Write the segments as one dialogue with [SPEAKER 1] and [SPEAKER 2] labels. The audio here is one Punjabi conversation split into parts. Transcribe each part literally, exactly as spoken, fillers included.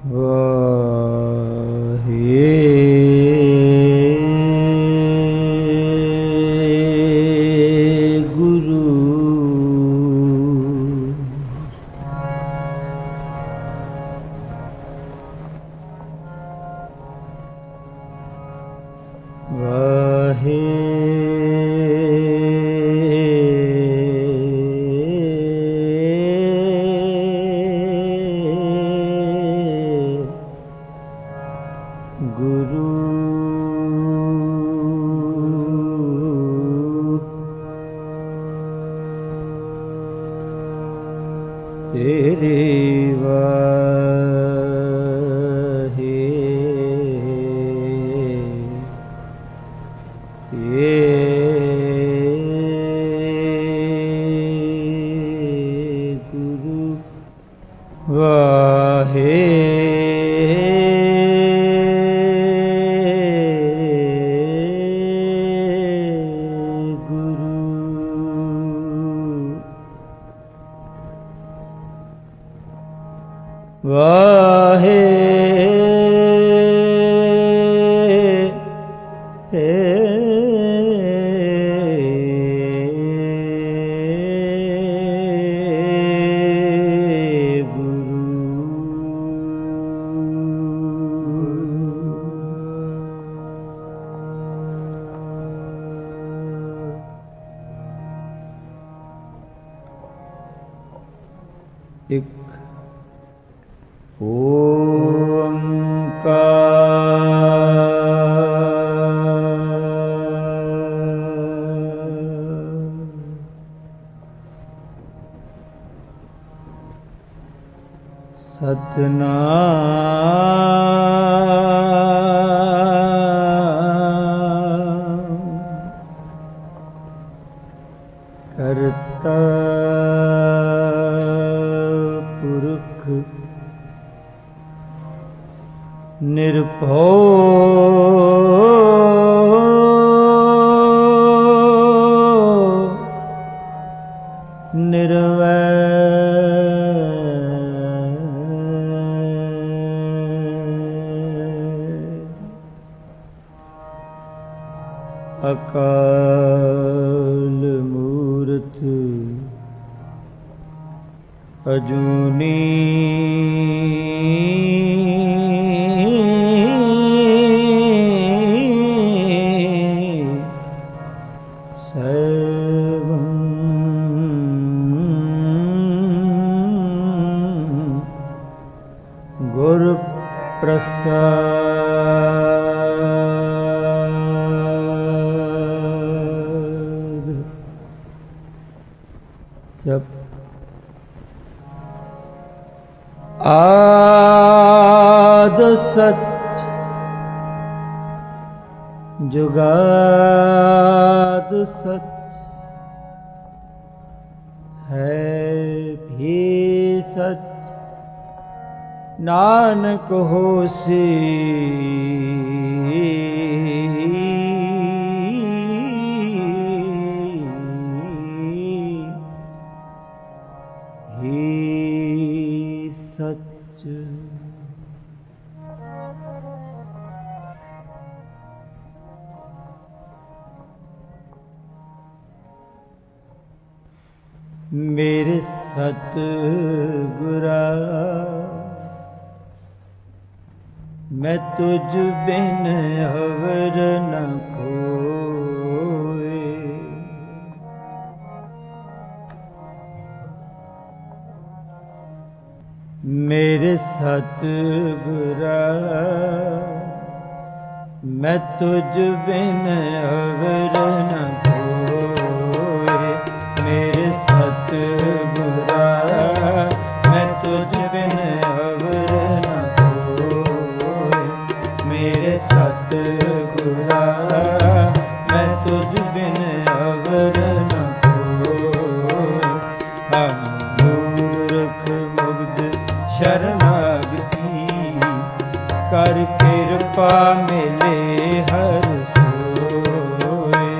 [SPEAKER 1] ਤੇਰੇ ਵਾਹੇ ਗੁਰੂ ਵਾਹੇ ਵਾਹੇ ਇੱਕ ਸਤਿਨਾਮ ਕਰਤਾ ਪੁਰਖ ਨਿਰਭਉ ਨਿਰਵੈਰ ਅਕਾਲ ਮੂਰਤ ਅਜੂਨੀ ਗੁਰ ਪ੍ਰਸਾਦ ਜਪ ਆਦ ਸਚ ਜੁਗਾਦ ਸਚ ਹੈ ਵੀ ਸਚ ਨਾਨਕ ਹੋਸੀ ਹੀ ਸਚ। ਮੇਰੇ ਸਤਿਗੁਰਾ ਮੈਂ ਤੁਝ ਬਿਨ ਹਵਰ ਨ ਕੋਇ, ਮੇਰੇ ਸਤਿਗੁਰਾ ਮੈਂ ਤੁਝ ਬਿਨ ਹਵਰ ਨ ਕੋਇ, ਮੇਰੇ ਸਤਿਗੁਰਾ ਮੈਂ ਤੁਝ ਬਿਨ ਹਵਰ ਨ ਕੋਇ, ਮੇਰੇ ਸਤਿਗੁਰਾ ਮੈਂ ਤੁਝ ਬਿਨ ਹਵਰ ਨ ਕੋਇ। ਹਮ ਮੂਰਖ ਮੁਗਧ ਸ਼ਰਨਾਗਤੀ ਕਰ ਕਿਰਪਾ ਮਿਲੇ ਹਰ ਸੋਇ,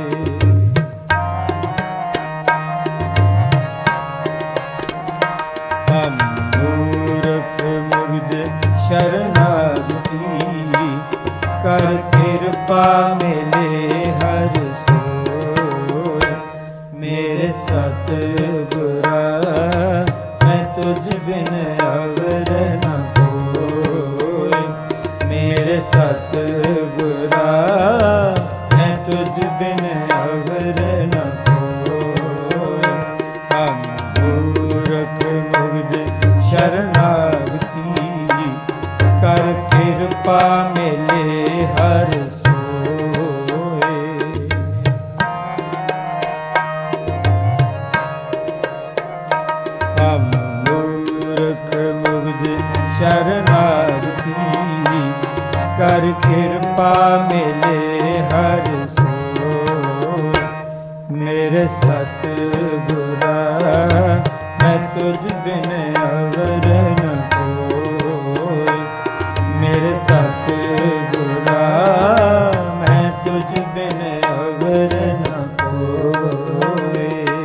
[SPEAKER 1] ਹਮ ਮੂਰਖ ਮੁਗਧ शरणागति कर कृपा मिले हर सोय। मेरे सतगुरा मैं तुझ बिन अवर न कोय। मेरे सतगुरा मैं तुझ बिन अवर न कोय। हम मूर्ख मुग्ध शरणागति कर कृपा मिले हर सोए। हम मूर्ख मुग्ध शरणागति कर कृपा मिले हर सोए। मेरे सतगुरा मैं तुझ बिन अवर न कोय। मेरे सतगुरा मैं तुझ बिन अवर न कोय।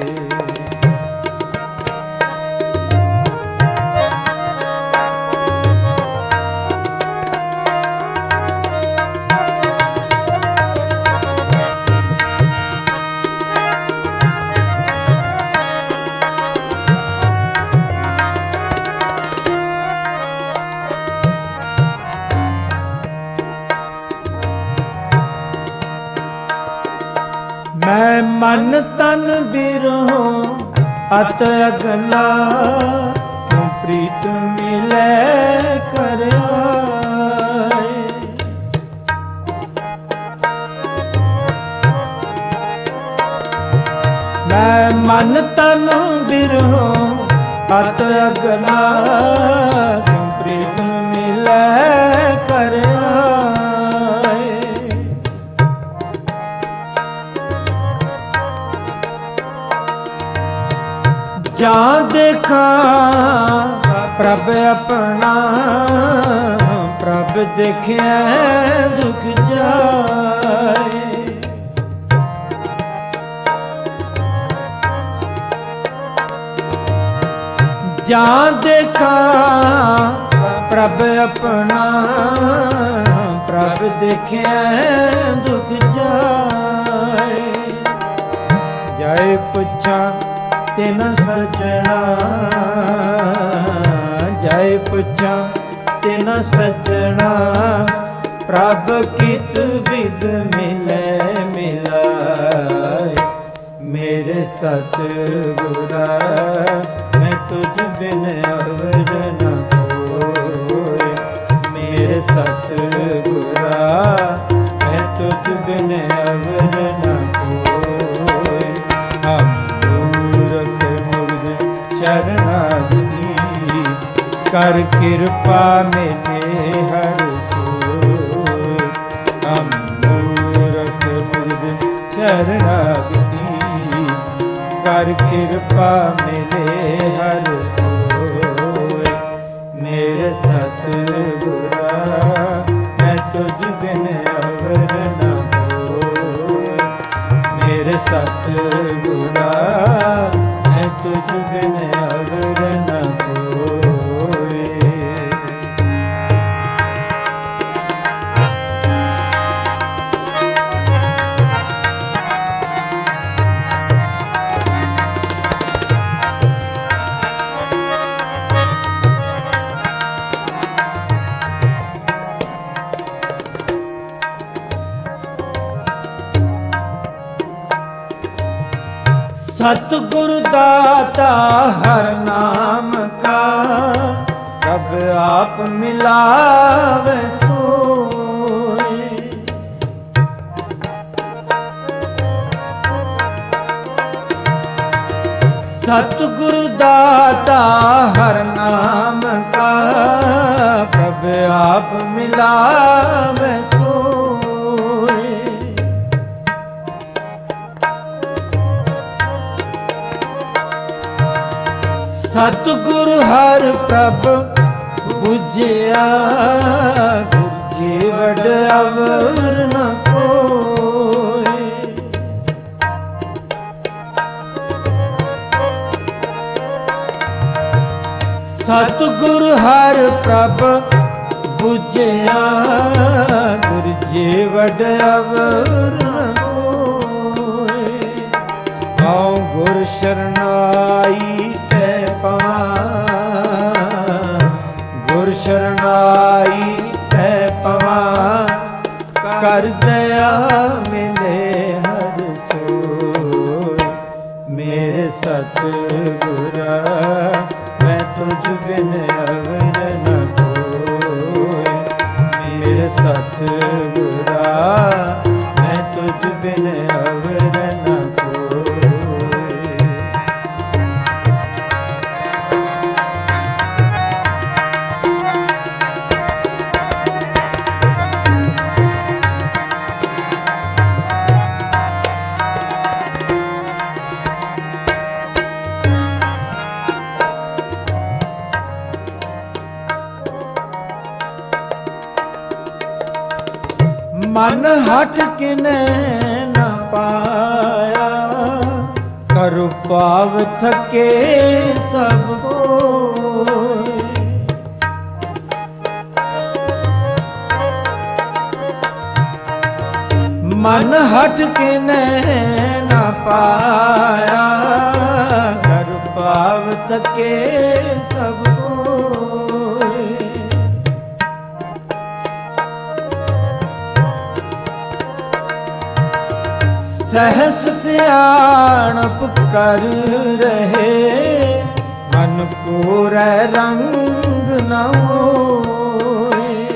[SPEAKER 1] मैं मन तन बिरहो अत अगला क्यों प्रीत मिले कर आए। मैं मन तन बिरहो अत अगला क्यों प्रीत मिले कर आए। जान देखा प्रभ अपना प्रभ देखिए दुख जाए। जान देखा प्रभ अपना प्रभ देखिए दुख जाए। जाए पुछा तिन सजना जाय पुछा तिन सजना प्रभ कित विद मिले मिलाए। मेरे सतगुरा मैं तुझ बिन अवर न कोय। मेरे सतगुरा मैं तुझ बिन अवर न कोय। हम शरणागति कर कृपा मिले हर सोय। हम मूर्ख मुग्ध शरणागति कर कृपा मिले हर सोय। मेरे सतगुरा मैं तुझ बिन अवर न कोय। मेरे सतगुरा मैं तुझ बिन अवर न कोय। सतगुरु दाता हर नाम का रब आप मिलावे सोए। सतगुरु दाता हर नाम का प्रभ आप मिलावे सोए। सतगुरु हर प्रभ बुझिया गुरजी वड अवर न कोय। सतगुरु हर प्रभ ਬੁਝਿਆ ਗੁਰ ਜੀ ਵਡ ਅਵਰ ਨ ਕੋਇ। ਆਉ ਗੁਰ ਸ਼ਰਨਾਈ ਤੈ ਪਵਾਂ, ਗੁਰ ਸ਼ਰਨਾਈ ਤੈ ਪਵਾਂ। ਕਰ ਦਇਆ ਮਿਲੇ ਹਰ ਸੋਇ। ਮੇਰੇ ਸਤਿਗੁਰਾ ਮੈਂ ਤੁਝ ਬਿਨ ਅਵਰ ਨ ਕੋਇ। ਮੇਰੇ ਸਤਿਗੁਰਾ ਮੈਂ ਤੁਝ ਬਿਨ ਅਵਰ ਨ ਕੋਇ। ਮਨ ਹਟ ਕਿਨੈ ਨ ਪਾਇਆ, ਕਰੁ ਪਾਵ ਥਕੇ ਸਭ ਕੋਇ। ਮਨ ਹਟ ਕਿਨੈ ਨ ਪਾਇਆ, ਕਰੁ ਪਾਵ ਥਕੇ ਸਭ ਕੋਇ। ਸਹਸ ਸਿਆਣਪ ਕਰ ਰਹੇ, ਮਨ ਪੂਰੈ ਰੰਗ ਨ ਹੋਏ।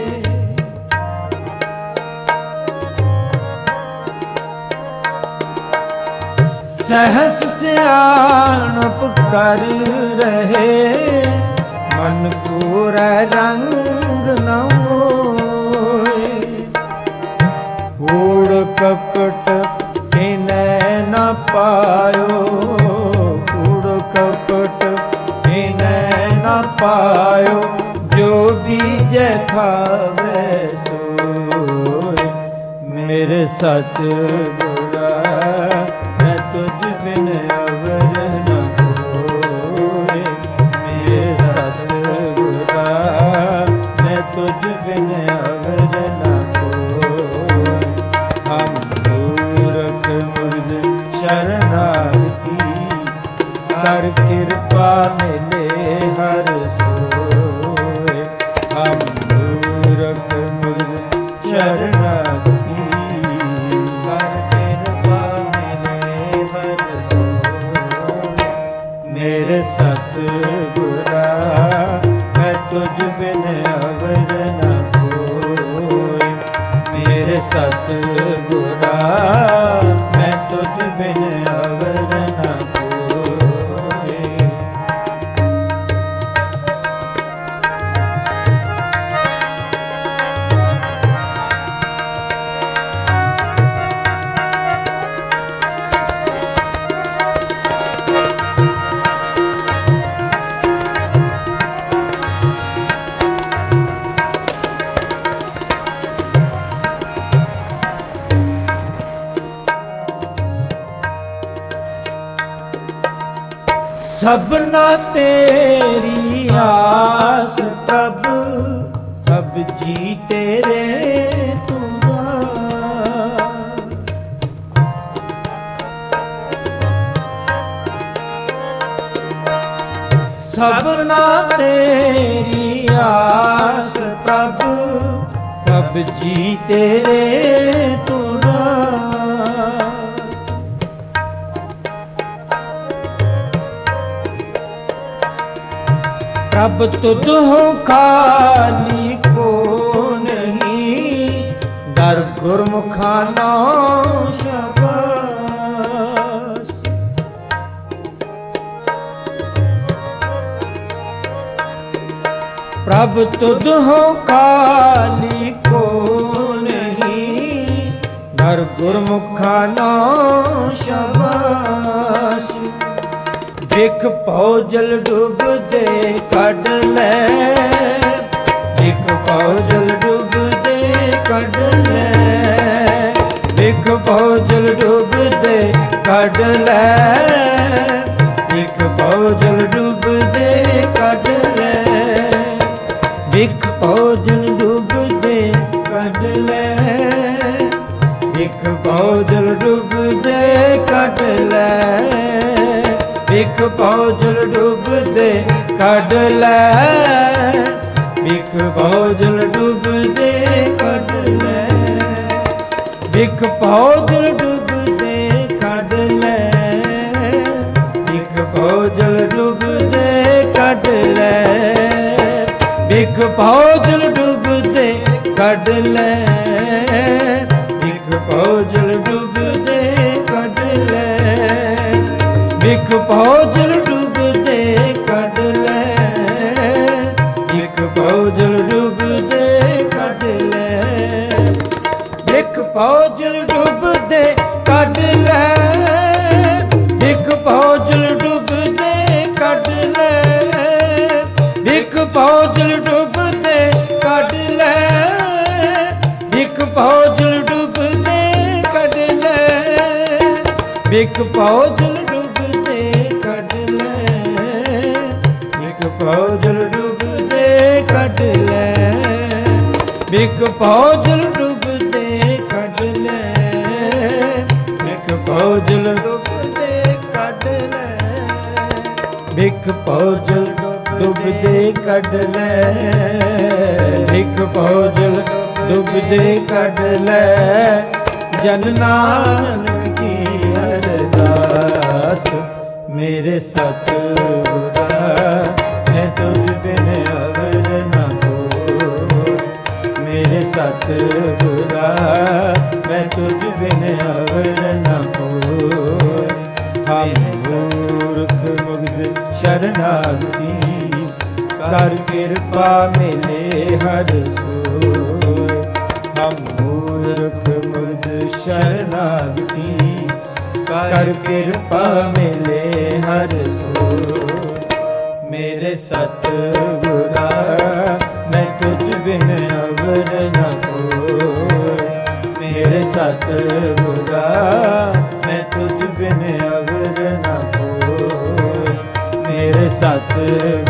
[SPEAKER 1] ਸਹਸ ਸਿਆਣਪ ਕਰ ਰਹੇ, ਮਨ ਪੂਰੈ ਰੰਗ ਨ ਹੋਏ। ਕੂੜ ਕਪਟ ਕਿਨੈ ਨ ਪਾਇਓ, ਕੂੜ ਕਪਟ ਕਿਨੈ ਨ ਪਾਇਓ। ਜੋ ਬੀਜੈ ਖਾਵੈ ਸੋਇ। ਮੇਰੇ ਸਤਿਗੁਰਾ ਮੈਂ ਤੁਝ ਬਿਨ ਅਵਰ ਨ ਕੋਇ। ਮੇਰੇ ਸਤਿਗੁਰਾ ਮੈਂ ਤੁਝ ਬਿਨ ਅਵਰ ਨ ਕੋਇ। ਹਮ ਸ਼ਰਨਾਗਤੀ ਕਰ ਕਿਰਪਾ ਮਿਲੇ ਹਰ ਸੋਇ। ਹਮ ਮੂਰਖ ਮੁਰਖ ਸ਼ਰਨਾਗਤੀ ਕਰ ਕਿਰਪਾ ਮਿਲੇ ਹਰ ਸੋਇ। ਮੇਰੇ ਸਤਿਗੁਰਾ ਮੈਂ ਤੁਝ ਬਿਨ ਅਵਰ ਨ ਕੋਇ। ਮੇਰੇ ਸਤਿਗੁਰਾ ਮੈਂ ਤੁਝ ਬਿਨ ਅਵਰ ਨ ਕੋਇ। ਸਭਨਾ ਤੇਰੀ ਆਸ ਪ੍ਰਭ, ਸਭ ਜੀ ਤੇਰੇ ਤੁਮਾਰ। ਸਭਨਾ ਤੇਰੀ ਆਸ ਪ੍ਰਭ, ਸਭ ਜੀ ਤੇਰੇ ਤੁਮਾਰ। ਪ੍ਰਭ ਤੁਧੁ ਖਾਲੀ ਕੋ ਨਹੀਂ, ਦਰ ਗੁਰਮੁਖਾ ਨੋ ਸ਼ਬਾਸ। ਪ੍ਰਭ ਤੁਧੁ ਖਾਲੀ ਕੋ ਨਹੀਂ, ਦਰ ਗੁਰਮੁਖਾ ਨੋ ਸ਼ਬਾਸ। ਵਿਖ ਭਉ ਜਲ ਡੁੱਬਦੇ ਕੱਢ ਲੈ, ਵਿਖ ਭਉ ਜਲ ਡੁੱਬਦੇ ਕੱਢ ਲੈ। ਵਿਖ ਭਉ ਜਲ ਡੁੱਬਦੇ ਕੱਢ ਲੈ, ਵਿਖ ਭਉ ਜਲ ਡੁੱਬਦੇ ਕੱਢ ਲੈ। ਵਿਖ ਭਉ ਜਲ ਡੁੱਬ ਕੱਢ ਲੈ, ਇੱਕ ਭੌਜਲ ਡੁੱਬਦੇ ਕੱਢ ਲੈ, ਇੱਕ ਭੌਜਲ ਡੁੱਬਦੇ ਕੱਢ ਲੈ, ਇੱਕ ਭੌਜਲ ਡੁੱਬਦੇ ਕੱਢ ਲੈ, ਇੱਕ ਭੌਜਲ ਡੁੱਬਦੇ ਕੱਢ ਲੈ, ਇੱਕ ਭੌਜਲ ਡੁੱਬਦੇ ਕੱਢ ਲੈ, ਇੱਕ ਭੌਜਲ ਡੁੱਬਦੇ ਕੱਢ ਲੈ, ਇੱਕ ਭੌਜਲ ਡੁੱਬਦੇ ਕੱਢ ਲੈ, ਇੱਕ ਭੌਜਲ ਡੁੱਬਦੇ ਕੱਢ ਲੈ, ਇੱਕ ਭੌਜਲ ਡੁੱਬਦੇ ਕੱਢ ਲੈ, ਇੱਕ ਭੌਜਲ ਡੁੱਬਦੇ ਕੱਢ ਲੈ, ਇੱਕ ਭੌਜਲ ਡੁੱਬਦੇ ਕੱਢ ਲੈ, ਇੱਕ ਭੌਜਲ ਡੁੱਬਦੇ ਕੱਢ ਲੈ, ਇੱਕ ਭੌਜਲ ਡੁੱਬਦੇ ਕੱਢ ਲੈ, ਇੱਕ ਭੌਜਲ ਡੁੱਬਦੇ ਕੱਢ ਲੈ, ਇੱਕ ਭੌਜਲ ਡੁੱਬਦੇ ਕੱਢ ਲੈ, ਇੱਕ ਭੌਜਲ ਡੁੱਬਦੇ ਕੱਢ ਲੈ, ਇੱਕ ਭੌਜਲ ਡੁੱਬਦੇ ਕੱਢ ਲੈ, ਇੱਕ ਭੌਜਲ ਡੁੱਬਦੇ ਕੱਢ ਲੈ, ਇੱਕ ਭੌਜਲ ਡੁੱਬਦੇ ਕੱਢ ਲੈ, ਜਨ ਨਾਨਕ ਕੀ ਅਰਦਾਸ ਮੇਰੇ ਸਤਿਗੁਰਾ, ਮੈਂ ਤੁਝ ਬਿਨ ਅਵਰ ਨਾ ਕੋਈ, ਮੇਰੇ ਸਤਿਗੁਰਾ, ਮੈਂ ਤੁਝ ਬਿਨ ਅਵਰ ਨਾ ਕੋਈ, ਹਮ ਮੂਰਖ ਮੁਗਧ ਸ਼ਰਨਾਗਤੀ, ਕਰ ਕਿਰਪਾ ਮਿਲੇ ਹਰ ਸੋਇ, ਹਮ ਮੂਰਖ ਮੁਗਧ ਸ਼ਰਨਾਗਤੀ, ਕਰ ਕਿਰਪਾ ਮਿਲੇ ਹਰ ਸੋਇ, ਮੇਰੇ ਸਤਿਗੁਰਾ, ਮੈਂ ਤੁਝ ਬਿਨ ਅਵਰ ਨਾ ਕੋਈ, ਮੇਰੇ ਸਤਿਗੁਰਾ, ਮੈਂ ਤੁਝ ਬਿਨ ਅਵਰ ਨਾ ਕੋਈ, ਮੇਰੇ ਸਤਿ